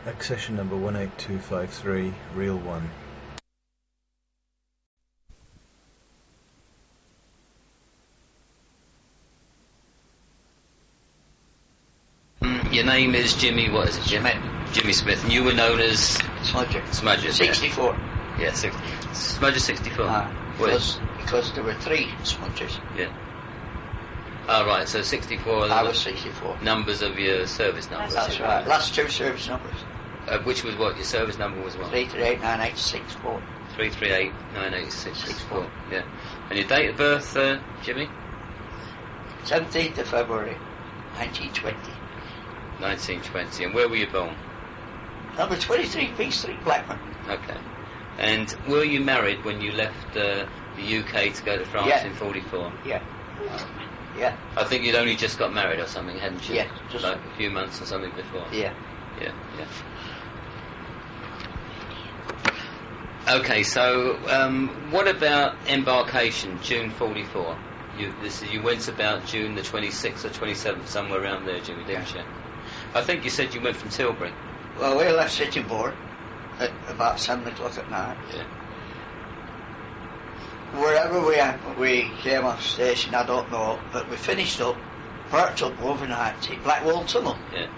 Accession number 18253, reel 1. Your name is Jimmy, what is it? Jimmy Smith, and you were known as? Smudger. 64. Yeah, Smudger 64. Because there were 3 Smudgers. Yeah. Oh, right, so 64. I was 64. Numbers of your service numbers. That's right. Last 2 service numbers. Which was what? Your service number was what? 3389864. 3389864. Yeah. And your date of birth, Jimmy? 17th of February, 1920. 1920. And where were you born? Number 23, Peace Street, Blackburn. Okay. And were you married when you left the UK to go to France in 44? Yeah. Yeah. I think you'd only just got married or something, hadn't you? Yeah. Just like a few months or something before. Yeah. Yeah. Okay, so what about embarkation, June 44? You went about June the 26th or 27th, somewhere around there, Jimmy, didn't you? I think you said you went from Tilbury. Well, we left Sittingbourne at about 7 o'clock at night. Yeah. Wherever we came off station, I don't know, but we finished up, parked up overnight at Blackwall Tunnel. Yeah.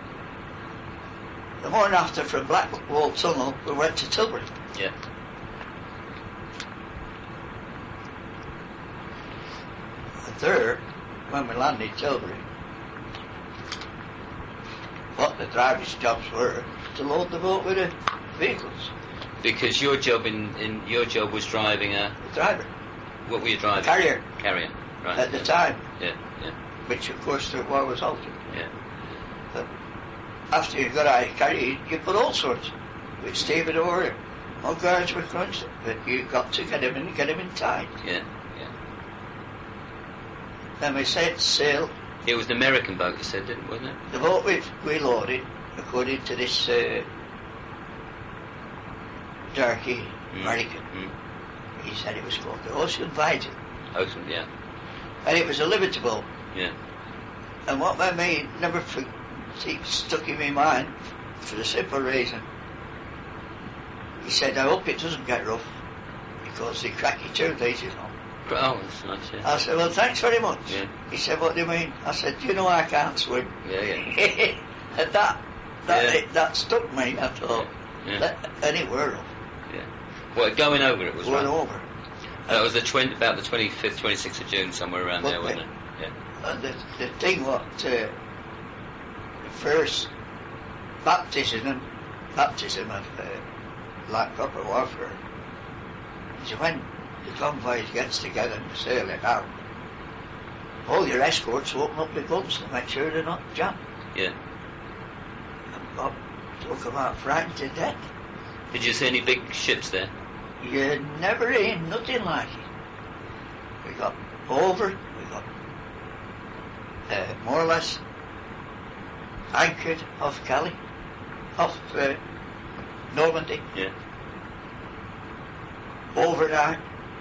The morning after, from Blackwall Tunnel, we went to Tilbury. Yeah. And there, when we landed Tilbury, what the drivers' jobs were to load the boat with the vehicles. Because your job your job was driving a driver. What were you driving? Carrier. Right. At the time. Yeah. Which of course the war was halted. Yeah. But after you got out of carrier, you put all sorts. With stevedore, all guards were crunched, but you got to get him in time. Yeah. Then we set sail. It was an American boat, you said, wasn't it? The boat we loaded, according to this darky American. He said it was called the Ocean Vital. Ocean, yeah. And it was a Liberty boat. Yeah. And what made me never stuck in my mind, for the simple reason, he said, I hope it doesn't get rough, because they crack your tube these, you know. Oh, that's nice, yeah. I said, well, thanks very much. Yeah. He said, what do you mean? I said, do you know I can't swim? Yeah. And that stuck me, I thought. Yeah. And it were rough. Yeah. Well, going over it was Going right. over. That was about the 25th, 26th of June, somewhere around there, wasn't it? Yeah. And the thing what the first baptism of like proper warfare is when the convoys gets together and sailing out, all your escorts open up the guns to make sure they're not jammed. Yeah. And Bob talk about frightened to death. Did you see any big ships there? You never ain't nothing like it. We got over, we got more or less anchored off Calais, off Normandy. Yeah. Overnight,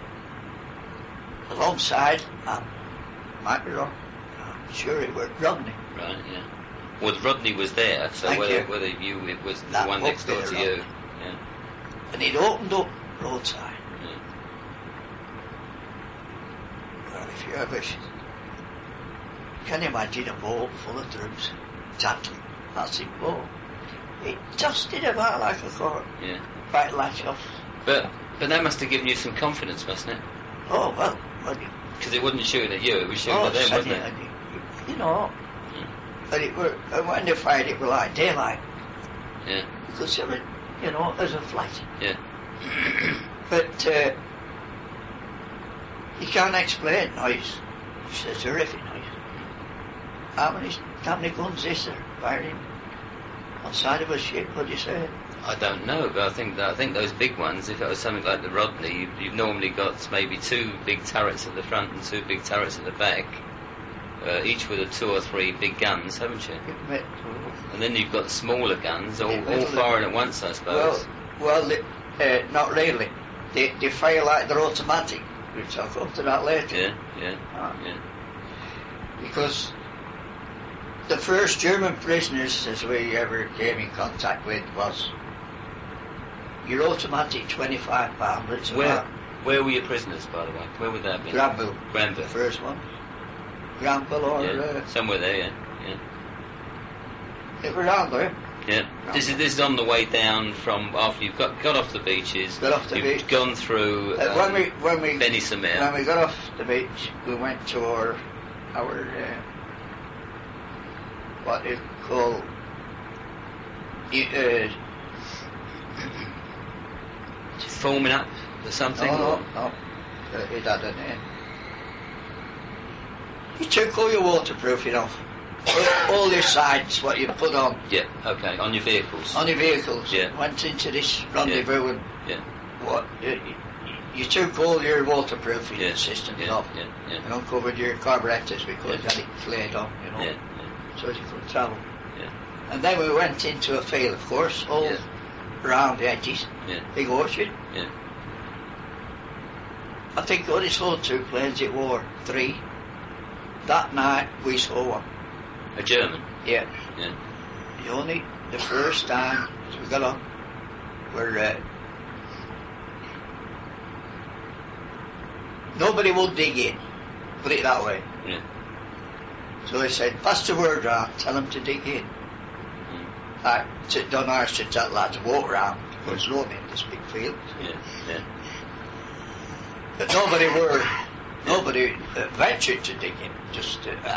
alongside Mackerel. I'm sure it was Rodney. Right, yeah. Well, Rodney was there, so whether it was the one next door to you. Yeah. And he'd opened up roadside. Yeah. Well, if you ever can you imagine a boat full of troops, exactly, massive boat. It dusted about like a cork. Yeah. Right latch off. But that must have given you some confidence, mustn't it? Oh, well. Because it wasn't shooting at you, it was shooting at them, wasn't it? You know. And when they fired, it was like daylight. Yeah. Because they were, as a flight. Yeah. But you can't explain noise. It's a terrific noise. How many guns is there firing on side of a ship? What do you say? I don't know, but I think those big ones, if it was something like the Rodney, you've normally got maybe 2 big turrets at the front and 2 big turrets at the back, each with 2 or 3 big guns, haven't you? And then you've got smaller guns, all firing at once, I suppose. Well, not really. They fire like they're automatic. We'll talk up to that later. Yeah. Because The first German prisoners as we ever came in contact with was your automatic £25. Where were your prisoners, by the way? Where would that be? Granville. Granville. The first one. Granville or... somewhere there, yeah. It was around there. Yeah. This is on the way down from after you've got off the beaches. Got off the you've beach. Gone through When we Benny-sur-Mer. When we got off the beach, we went to our what they call forming up or something. No. It had a name. You took all your waterproofing off. All your sides, what you put on. Yeah, okay, on your vehicles. On your vehicles. Yeah. Went into this rendezvous and Yeah. you took all your waterproofing systems off Yeah. and uncovered your carburetors because you had it flared on, Yeah. so you could travel. Yeah. And then we went into a field, of course, all round the edges, big orchard. Yeah. I think only saw 2 planes, it wore 3. That night we saw one. A German. Yeah. Yeah. The first time we got on, where nobody would dig in, put it that way. Yeah. So they said, pass the word round, tell them to dig in. Like, Don Irish to tell lads to walk round, because roaming in this big field. Yeah. But nobody ventured to dig in, just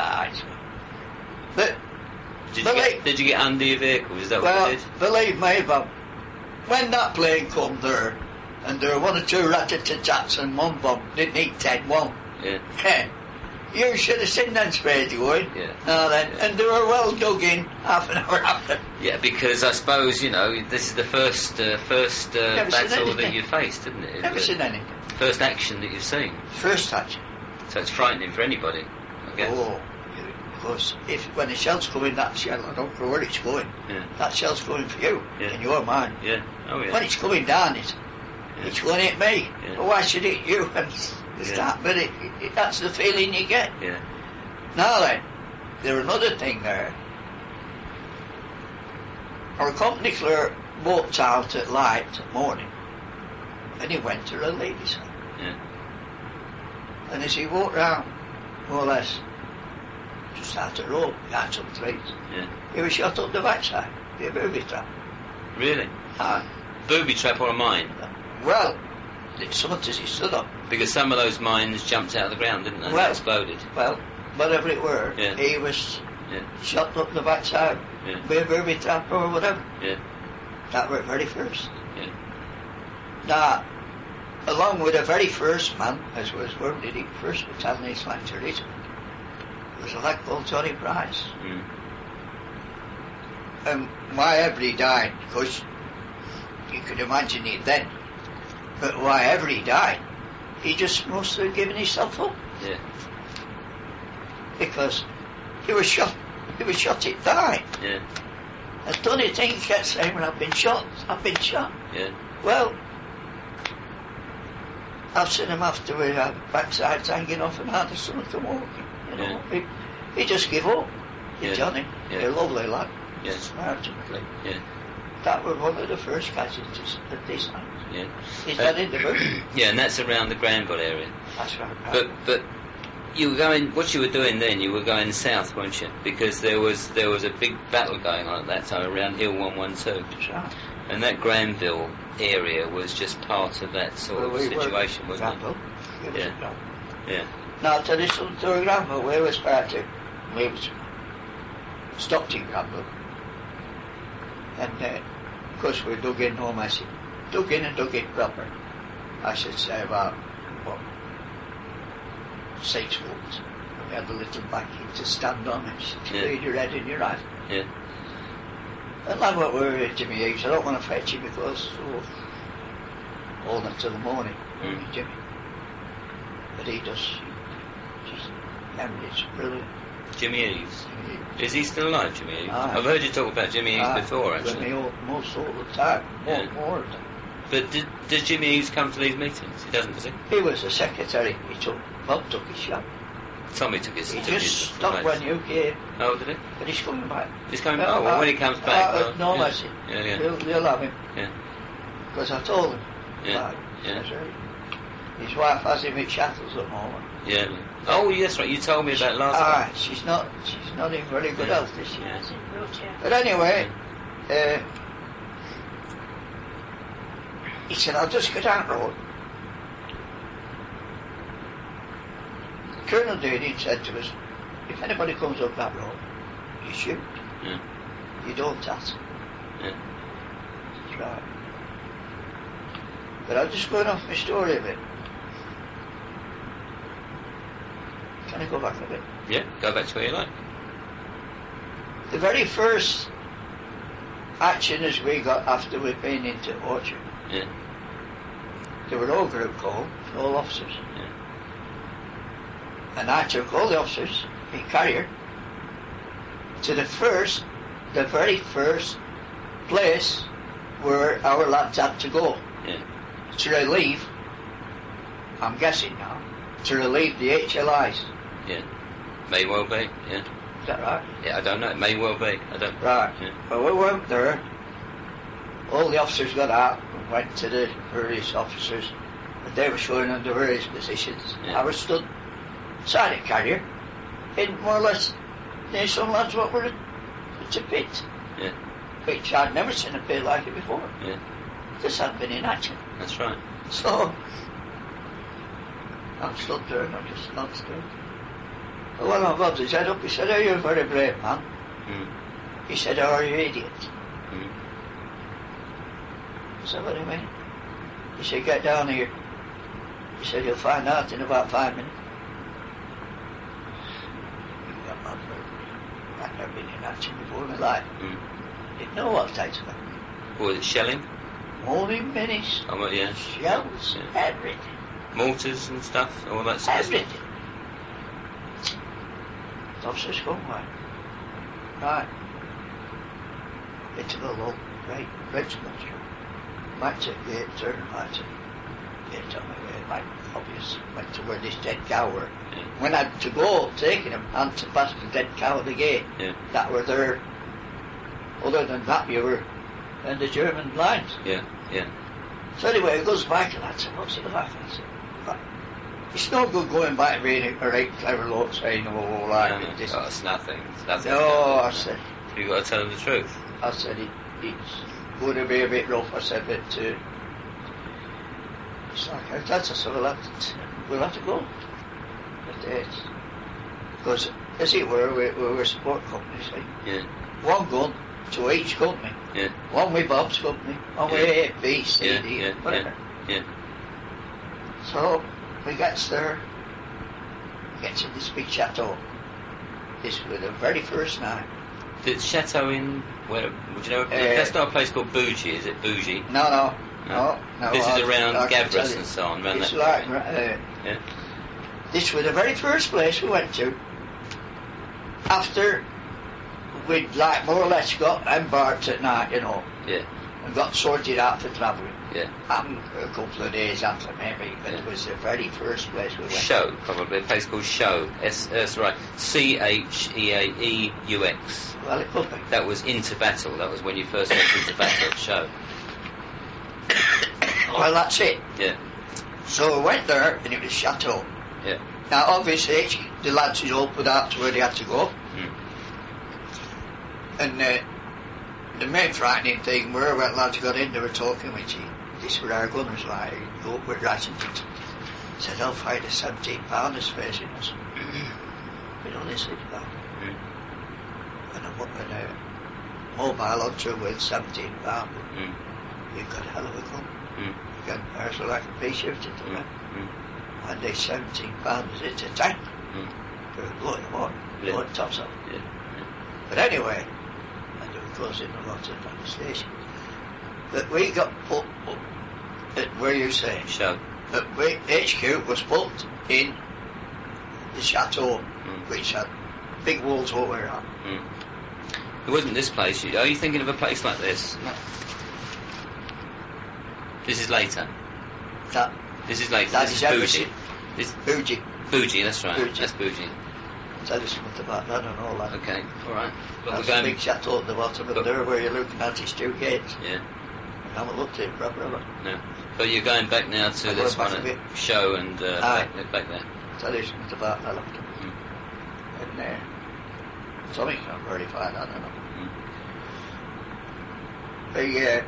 But did you get under your vehicle? Is that what you did? Believe me, Bob, when that plane come there, and there were 1 or 2 rat-a-tat-tats and 1 bomb, didn't need 10, 1. Yeah. You should have seen them sprayed going. Yeah. And they were well dug in half an hour after. Yeah, because I suppose, this is the first battle that you faced, isn't it? Never seen anything. First action that you've seen. First action. So it's frightening for anybody, I guess. Oh, because when the shell's coming, that shell, I don't care where it's going, that shell's going for you, in your mind. Yeah. Oh, yeah. When it's coming down, it's going to hit me. Yeah. Well, why should it hit you? But that's the feeling you get. Yeah. Now then, there's another thing there. Our company clerk walked out at light at morning, and he went to relieve himself. Yeah. And as he walked round, more or less, just out the road, behind some trees, he was shot up the backside, the booby trap. Really? Booby trap or a mine? Well, it's something as he stood up. Because some of those mines jumped out of the ground, didn't they? They exploded. Well, whatever it were, he was shot up the backside by a booby trap or whatever. Yeah. That were very first. Yeah. Now, along with the very first man, as was wounded in 1st Battalion East Lancashire Regiment, was a lad called Johnny Price. And why ever he died, because you could imagine it then, but why ever he died, he just must have given himself up. Yeah. Because he was shot at night. Yeah. And Tony Ting kept saying, well, I've been shot. Yeah. Well, I've seen him after with backsides hanging off and had someone come walking. He just give up. Johnny, a lovely lad. Yes. Smart. Yeah. That was one of the first casualties at this time. Yeah. He's dead in the boot. Yeah, and that's around the Granville area. That's right. But you were going. What you were doing then? You were going south, weren't you? Because there was a big battle going on at that time around Hill 112. That's right. And that Granville area was just part of that sort of situation, wasn't it? Yeah. Now I'll tell you something to Granville. We was part of. We was stopped in Granville. And of course we dug in home. I said, dug in proper. I should say about 6 foot. We had a little blanket to stand on and feed your head in your eye. Yeah. And like what we were at Jimmy Hughes, I don't want to fetch you because all night till the morning, Jimmy. But he does. It's brilliant. Jimmy Eves. Is he still alive, Jimmy Eves? Aye. I've heard you talk about Jimmy Eves before, actually. Most all the time. More of them. But does Jimmy Eves come to these meetings? He doesn't, does he? He was the secretary. Bob took his shop. Tommy took his. He took his just stopped place. when you came, Oh, did he? but he's coming back. He's coming back. Oh, well, when he comes back. well, no, yeah. I see. Yeah. You'll have him. Yeah. Because I told him. Yeah. about it. Yeah. That's right. His wife has him at Shackles at the moment. Yeah. Oh, yes, right. You told me about last time. She's not in very good health this year. Yeah. It's in wheelchair. But anyway, he said, I'll just go down the road. Colonel Daly said to us, if anybody comes up that road, you shoot. Yeah. You don't ask. Yeah. That's right. But I'm just going off my story a bit. Can I go back a bit? Yeah. Go back to where you like. The very first action as we got after we'd been into Orchard, Yeah. there were all group call, all officers. Yeah. And I took all the officers in Carrier to the very first place where our lads had to go Yeah. to relieve, I'm guessing now, to relieve the HLIs. Yeah. May well be. Yeah. Is that right? Yeah. I don't know. It may well be. I don't. Right. Yeah. Well, we went there. All the officers got out and went to the various officers, and they were showing them the various positions. Yeah. I was stood beside a carrier, in more or less near some lads what were it's a pit, Yeah. which I'd never seen a pit like it before. Yeah. This hadn't been in action. That's right. So I'm stood there and I'm just not still. Well, one of my brothers said up, he said, "Are you a very brave man?" Mm. He said, "Are you idiot?" Mm. I said, "What do you mean?" He said, "Get down here." He said, "You'll find out in about 5 minutes." I'd never been in action before in my life. Mm. Didn't know what types of What was it? Shelling? only minis, Oh, well, yeah. shells, Yeah. everything. Mortars and stuff. All that sort of stuff. Everything. The officers come right. Into the low, right to the street. Might take the gate, turn right to gate on my way. Might obvious went to where this dead cow were. Yeah. When I had to go, taking him and to pass the dead cow at the gate, Yeah. that were there. Other than that, you were in the German lines. Yeah. Yeah. So anyway, it goes back and I said, "What's it like?" I said, "Right. It's no good going back and being a right clever lot saying, oh, right, No, no. this." Oh, it's nothing. It's nothing. No, I said, You've got to tell them the truth. it's going to be a bit rough. I said, but it's like, that's a sort of we'll have to go. But because, as it were, we were a support company, see. Yeah. One gun to each company. Yeah. One with Bob's company, one with A, B, C, Yeah. D, Yeah. whatever. Yeah. So we gets there, gets in this big chateau. This was the very first night. The chateau in where? Would you know? That's not a place called Bougie, is it? Bougie. No. This is around I can tell Gavras you. and so on. Around It's that. like Yeah. this was the very first place we went to after we'd like more or less got embarked at night, Yeah. and got sorted out for travelling. Yeah. Happened a couple of days after maybe, but it was the very first place we went. Show, probably a place called Show. That's right. Cheaeaux. Well, it could be. That was into battle. That was when you first went into battle. Show. Well, that's it. Yeah. So we went there, and it was chateau. Yeah. Now, obviously, the lads had all put out to where they had to go. Mm. And the main frightening thing were when lads got in, they were talking with you. This were our gunners, like, go up with Rasington. Said, "I'll fight a 17-pounders facing us." We don't listen to that. Mm. And a mobile hunter with 17-pounder, Mm. you've got a hell of a gun. Mm. You can parcel like a pea shooter to Mm. them. Mm. And they 17-pounders, it's a tank. Mm. They're blowing them on, Yeah. blowing tops up. Yeah. But anyway, and they were closing a lot of the station. But we got put up at where you say, Show. that HQ was put in the chateau, Mm. which had big walls all around. Mm. It wasn't this place. Are you thinking of a place like this? No. This is later. That This is later. That This is is Bougie. everything. This Bougie. Bougie. That's right. Bougie. That's Bougie. tell you something about that and all that. Okay, all right. But That's we're a going. big chateau at the bottom of But- there where you're looking at these two gates. Yeah. I haven't looked at it properly. No. But you're going back now to I'm this going one back a at bit. show and Aye. back there. Tell you something about that after. Mm. And something not very fine, I don't know. Mm. They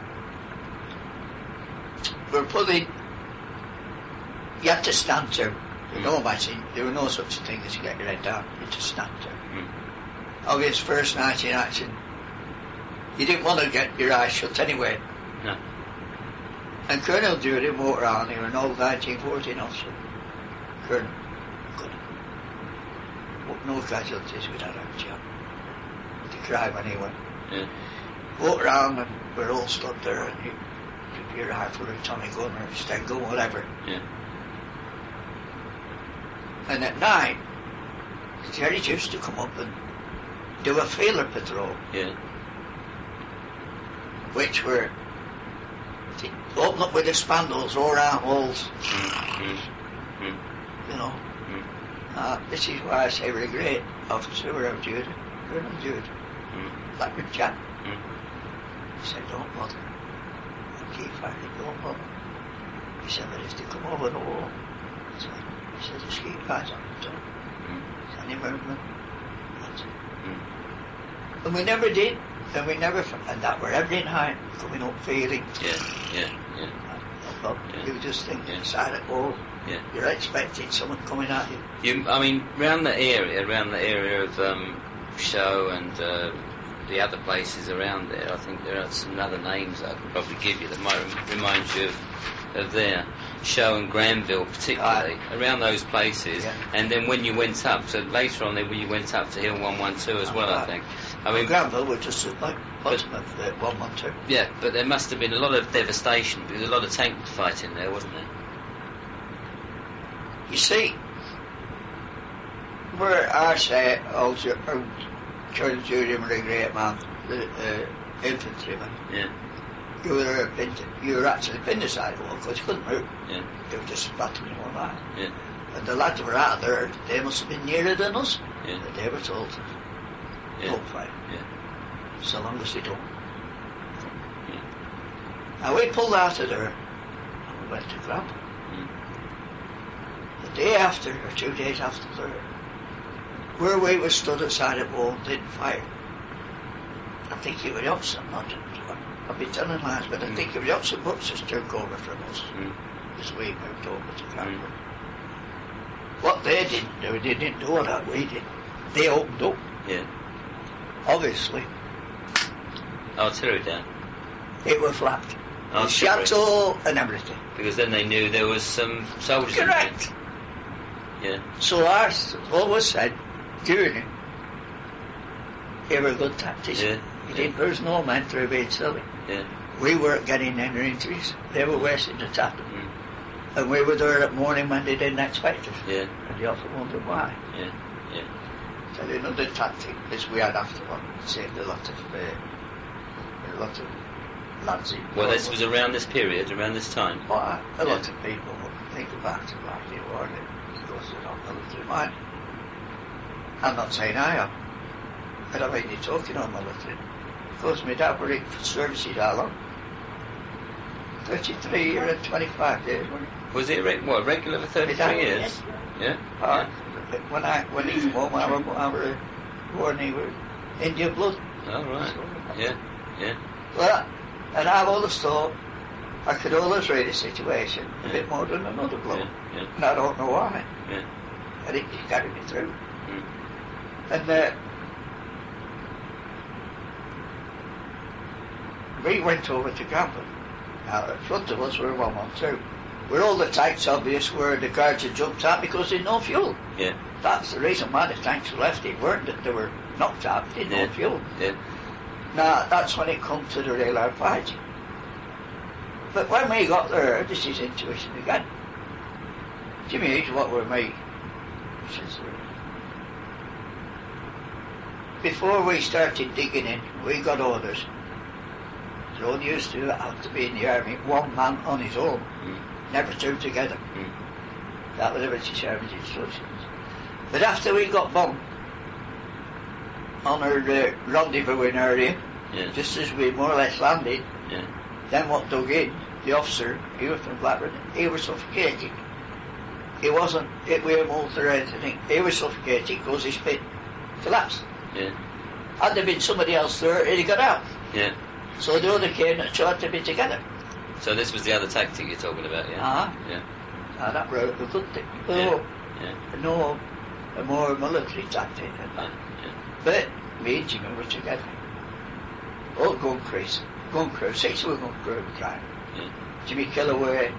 were putting. You had to stand to. You know, there were no such thing as you get your head down. You had to stand to. Mm. Obvious first night in action. You didn't want to get your eyes shut anyway. No. And Colonel Judy walked around, he was an old 1914 officer. Colonel. Good. No casualties with that job. The cry when he went. Yeah. Walked around and we're all stood there and you took your rifle or Tommy gun or Sten gun, whatever. Yeah. And at night, the Jerry's used to come up and do a feeler patrol, Yeah. which were open up with the spandrels all around walls, Mm. Mm. you know. Mm. This is why I say we're a great officer, we're of Jude, Colonel Jude, Mm. like good chap. Mm. He said, don't bother. And keep fighting, don't bother. He said, but if they come over the wall, he said, just keep fighting on the top. Mm. Any movement, that's it. Mm. And we never did, and we never, and that were every night, coming up feeling. Yeah. Yeah. Yeah. Well, Yeah. you just think Yeah. inside it all, Yeah. you're expecting someone coming at you. I mean, around the area of Show and the other places around there, I think there are some other names I could probably give you that might remind you of there. Show and Granville particularly, around those places. Yeah. And then when you went up, so later on when you went up to Hill 112 as well, I think. I mean, Granville were just at the bottom of 112. yeah, but there must have been a lot of devastation because a lot of tank fighting there, wasn't there? You see, where I say, also, Colonel Julian was a great man, the infantryman. Yeah. You were actually pinned aside the wall because you couldn't move. Yeah. They were just battering one line. Yeah. And the lads were out there, they must have been nearer than us. Yeah. But they were told, Yeah. don't fight. Yeah. So long as they don't. Yeah. Now we pulled out of there and we went to Granville. Mm. The day after, or 2 days after there, where we were stood outside the wall and didn't fight, I think it was Upson, not I'll be telling lies, but I think it was Upson Butchers took over from us Mm. as we moved over to Granville. What they didn't do, they didn't do what we did. They opened up, Yeah. obviously. Artillery down. It was flat. The Artillery. chateau and everything. Because then they knew there was some soldiers Correct. in there. So I always said, Julian, you were a good tactician. Yeah. There was no man through being silly. Yeah. We weren't getting any injuries. They were wasting the time. Mm. And we were there at morning when they didn't expect us. Yeah. And you often wondered why. Yeah. Yeah. So another tactic is we had afterward. Saved a lot of lads in. Well, this was around this period, around this time. Well, a lot of people would think about it like they were. Of course, they're not military mind. I'm not saying I am. I don't mean you're talking on military. Of course, my dad were in services how long? 33 years and 25 days, wasn't it? Was it regular for 33 My dad, years? Yeah. When he came home, I was born, he was Indian blood. Oh, right. Yeah. Yeah. Well, and I've always thought I could always read a situation a bit more than another bloke. Yeah. And I don't know why. Yeah. And it just carried me through. Mm. And we went over to Granville. Now, in front of us were 112. Where all the tanks, obvious, where the guards had jumped out because they had no fuel. Yeah. That's the reason why the tanks left. They weren't that they were knocked out, they had no fuel. Yeah. Now, that's when it comes to the real hard fighting. But when we got there, this is intuition again. Jimmy Hughes, what were me? He says, before we started digging in, we got orders. So all used to have to be in the army, one man on his own, never two together. That was the British Army's instructions. But after we got bombed, on our rendezvousing area, Yeah. just as we more or less landed. Yeah. Then what dug in, the officer, he was from Blackburn, he was suffocating. He wasn't hit with a motor or anything. He was suffocating because his pit collapsed. Yeah. Had there been somebody else there, he'd got out. Yeah. So the other came and tried to be together. So this was the other tactic you're talking about, yeah? Uh-huh. Yeah. Now that was a good thing. Yeah. No, a more military tactic than that. Yeah. But me and Jimmy were together. All gun crew, 6 were gun crew at the time. Yeah. Jimmy Kellaway,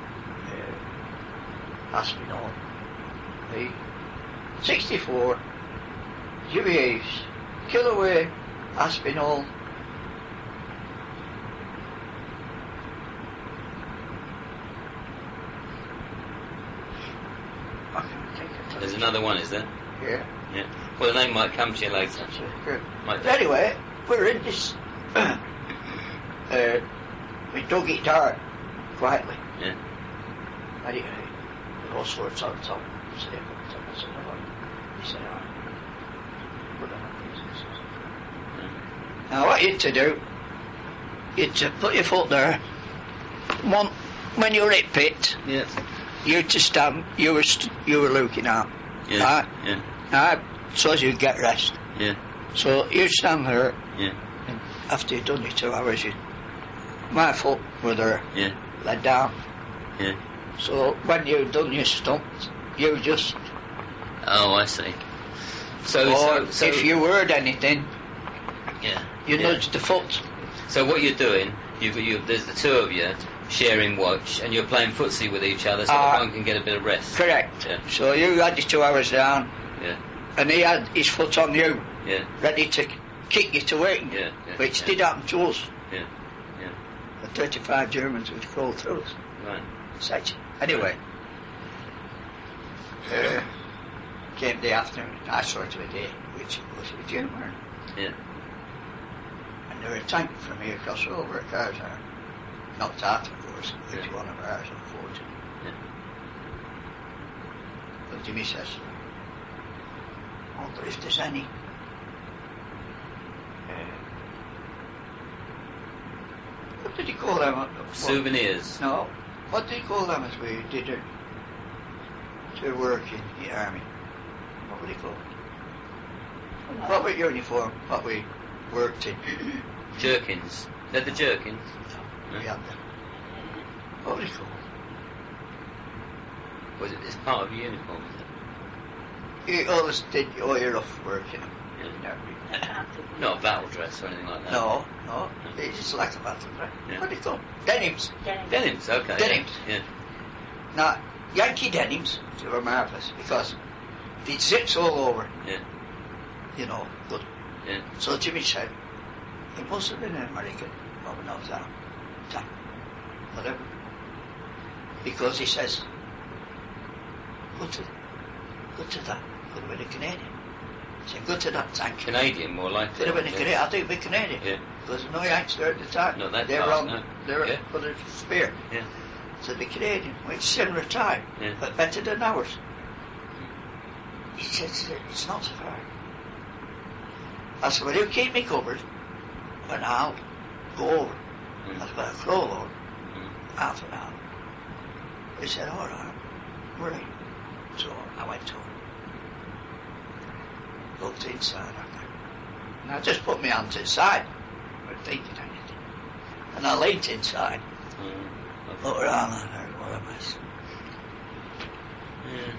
Aspinall, me, 64, Jimmy Aves, Kellaway, Aspinall, I can't think of There's another one, is there? Yeah. Yeah. Well, the name might come to you later. That's good. Might But anyway, we're in this. We dug it dark, quietly. Yeah. Anyway, with all sorts on top. He said, now what you to do, you to put your foot there. When you're at pit, Yeah. you to stand, you were looking out. Yeah. Right? Yeah. So as you get rest. Yeah. So you stand there, Yeah. and after you've done your 2 hours, my foot were there, Yeah. laid down. Yeah. So when you've done your stumps, you just, Oh, I see. So, or so if you heard anything, yeah. you Yeah. nudge the foot. So what you're doing, there's the two of you sharing watch, and you're playing footsie with each other, so that one can get a bit of rest. Correct. Yeah. So you had your 2 hours down, Yeah. and he had his foot on you, Yeah. ready to kick you to waiting, Yeah. Yeah. which yeah. did happen to us. Yeah. Yeah. The 35 Germans would crawl through us. Right. Such. Anyway, came the afternoon, I sort of a day, which was a German. Yeah. And there were a tank from here across over at Carzar. Knocked out, of course, which Yeah. one of ours, unfortunately. Yeah. But Jimmy says, I wonder if there's any what did he call them? Souvenirs. No. What did he call them as we did it to work in the army? What would he call it? What was uniform? What we worked in? Jerkins. They're the jerkins. We had them. What would he call it? Was it? It's part of your uniform, is it? You always did all your rough work, you know. Yeah. Not a battle dress or anything like that. No, it's like a battle dress. Yeah. What do you call it? Denims. Denims. Okay. Denims. Yeah. Now, Yankee denims, they were marvellous because they'd zips all over, Yeah. you know, good. Yeah. So Jimmy said, it must have been an American, Robin knows that, whatever. Because he says, go to that, could have been a Canadian. He said, go to that tank. Canadian, more likely. Could have been a Canadian, I think it'd be Canadian. Yeah. Because no Yanks there at the time. Not that they were fast, on, no. they were Yeah. on the spear. Yeah. So the Canadian, which similar time, Yeah. but better than ours. He said, it's not so far. I said, well, you keep me covered, and I'll go over. Mm. I said, well, I'll crawl over, Mm. half an hour. He said, all right, we're in. So I went over. Looked inside, and I just put my hands inside, not thinking anything. And I leaned inside, Mm. looked around, and I heard, what a mess. Yeah.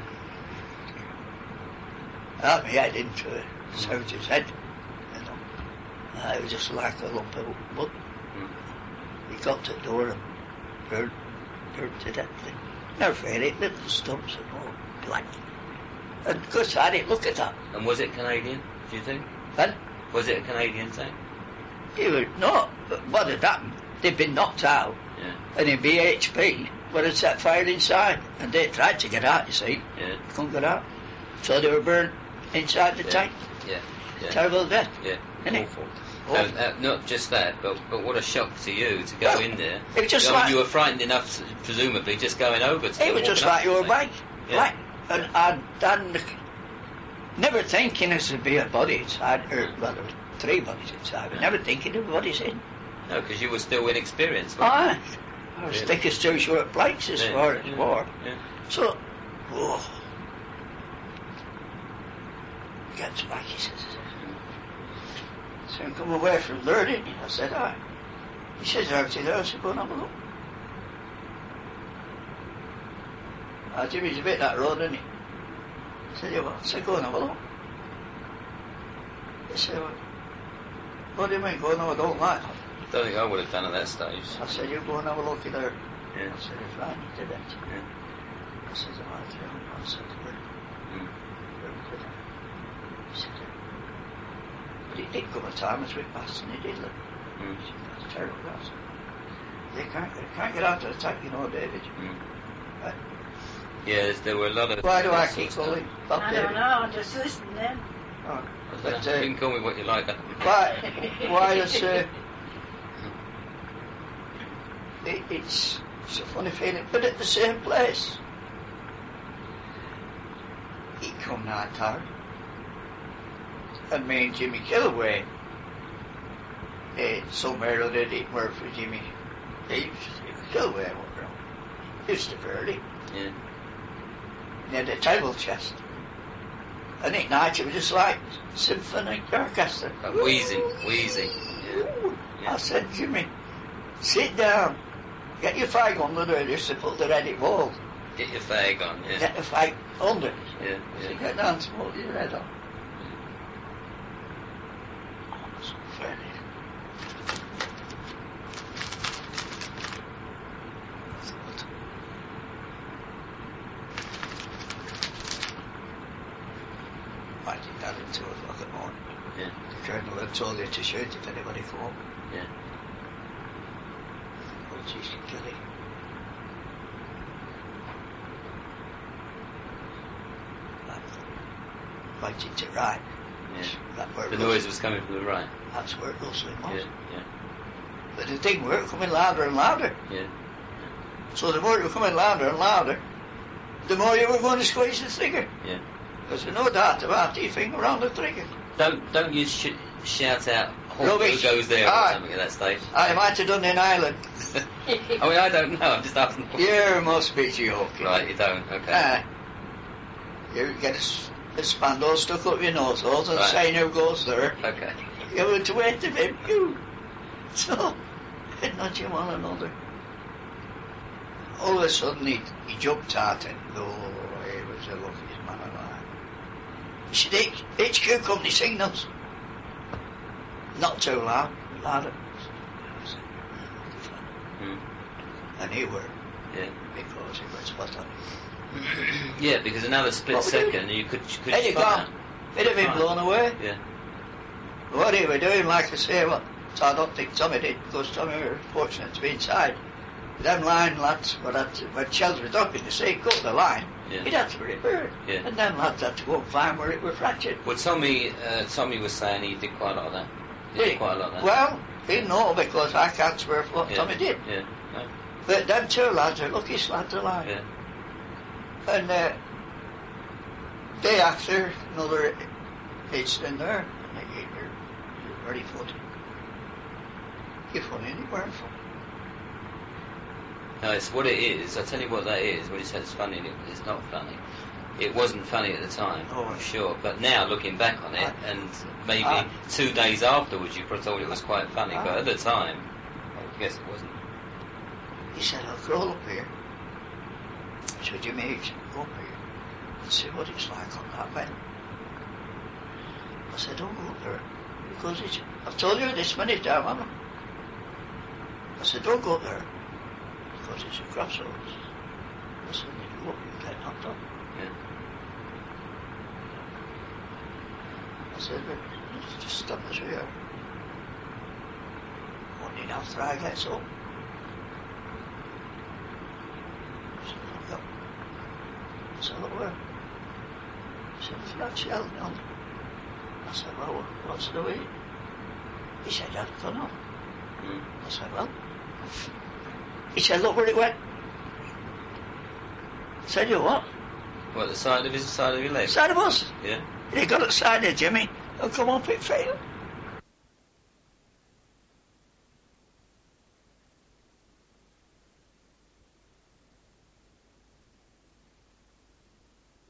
I had my head into it, soldier's head, you know. And it was just like a lump of mud. Mm. He got to the door and burnt to death. Never really, little stumps and all, black. And of course I didn't look at that. And was it Canadian, do you think? Then Was it a Canadian tank? he was, no, but what had happened, they'd been knocked out, Yeah. and in BHP would have set fire inside, and they tried to get out, you see, Yeah. couldn't get out. So they were burnt inside the Yeah. tank. Yeah. Yeah. Terrible death, Yeah. isn't it? Awful. Awful. Not just that, but what a shock to you to go Well, in there. it was just I mean, like- you were frightened enough, presumably, just going over to It was just walking up like to your the bike, Yeah. right? And I'd done Never thinking there'd be a body inside, well, there were 3 bodies inside, but never thinking the body's in. No, because you were still inexperienced. weren't I was thick as 2 short planks as far as war. Yeah. So, he gets back, he says, so I come away from there, didn't you? I said, aye. He says, everything there, I said, go and have a look. Jimmy's a bit that road, isn't he? I said, yeah, well, I said, go and have a look. He said, well, what do you mean, go and have a look? Like that? Don't think I would have done at that stage. I said, you go and have a look in there. Yeah. I said, if I need to that. Yeah. I said, all right, yeah. I said, where did I? He said, but it did come a time as we passed, and he did look. That's terrible, that's it. They can't get out of the tank, you know, David. Right? Yes, there were a lot of... Why do I keep calling Bob I David? don't know, I'm just listening then. Oh, you but, can call me what you like. why does it's a funny feeling, but at the same place. He come night time, and me and Jimmy Killaway, somewhere or other, it worked for Jimmy. Killaway, used to early. Yeah. He had a table chest. And at night it was just like symphony orchestra. Wheezing. Yeah. I said, Jimmy, sit down. Get your fag under there just to put the red it wall. Get your fag on, yeah. Get the fag under. Yeah, So yeah. get down and smoke your red on. Oh, that's unfair. I did that at 2 o'clock in the morning. Yeah. The colonel had told you to shoot if anybody come. Yeah. Oh, jeez, you kill him. Fighting to right. Yeah. That where The noise was coming from the right. That's where Rustling was. Yeah, yeah, But the thing were coming louder and louder. yeah. So the more you were coming louder and louder, the more you were going to squeeze the trigger. Yeah. Because there's no doubt about your finger on the trigger. Don't you shout out who Rubbish. goes there Aye. or something at that stage. I might have done in Ireland. I mean, I don't know. I'm just asking. You must be joking. Right, you don't. Okay. You get a spandrel stuck up your nose holes and Right. saying who goes there. Okay. You were to wait of him. You. So, it nudged one another. All of a sudden he jumped out and he was the luckiest man alive. He said, HQ company signals. Not too loud, louder. And he were, Yeah. because he was spot on. Yeah, because another split What were you second you could There you spot go. He'd have been Right. blown away. Yeah. What he were doing, like I say, so I don't think Tommy did, because Tommy were fortunate to be inside. Them line lads, when shells were dropping, you see, cut the line, Yeah. he'd had to repair it. Yeah. And them lads had to go and find where it were fractured. Well, Tommy was saying he did quite a lot of that. He did quite a lot of that. Well, he know because I can't swear for what Yeah. Tommy did. Yeah. No. But them 2 lads are luckiest lads alive. Yeah. And day after, another incident there, and they gave her very funny. You're funny anywhere from. No, it's what it is. I tell you what that is. When you say it's funny, it's not funny. It wasn't funny at the time, Oh. I'm sure. But now, looking back on it, Aye. and maybe Aye. 2 days afterwards, you probably thought it was quite funny. Aye. But at the time, I guess it wasn't. He said, I'll crawl up here. So Jimmy Higgs, go up here and see what it's like on that bed. I said, don't go up there, because I've told you this many times, haven't I? I said, don't go up there, because it's a crossroads. I said, if you go up, you get knocked up. Yeah. I said, but let's just stop us here. Only after I get up. I said, look where? He said, if you're shelling on. I said, well, what's the way? He said, I don't know. I said, well. He said, look where it went. I said, you what? What, the side of your leg? Side of us. Yeah. He got outside there, Jimmy. He'll come up, it failed.